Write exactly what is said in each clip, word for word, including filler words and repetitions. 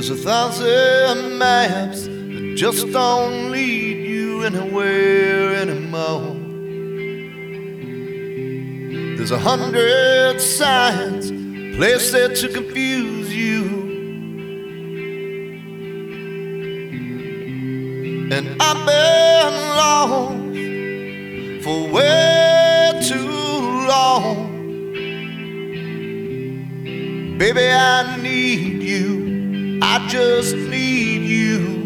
There's a thousand maps that just don't lead you anywhere anymore. There's a hundred signs placed there to confuse you, and I've been lost for way too long. Baby, I need you, I just need you.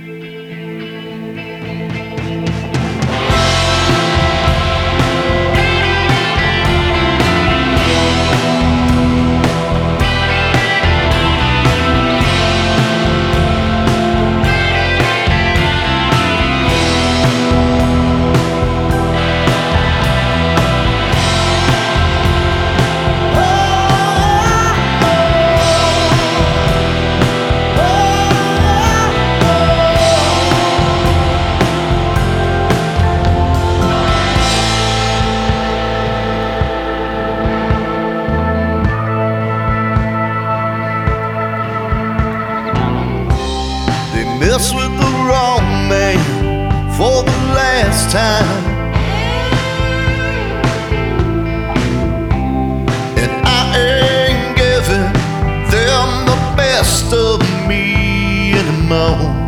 Mess with the wrong man for the last time, and I ain't giving them the best of me anymore.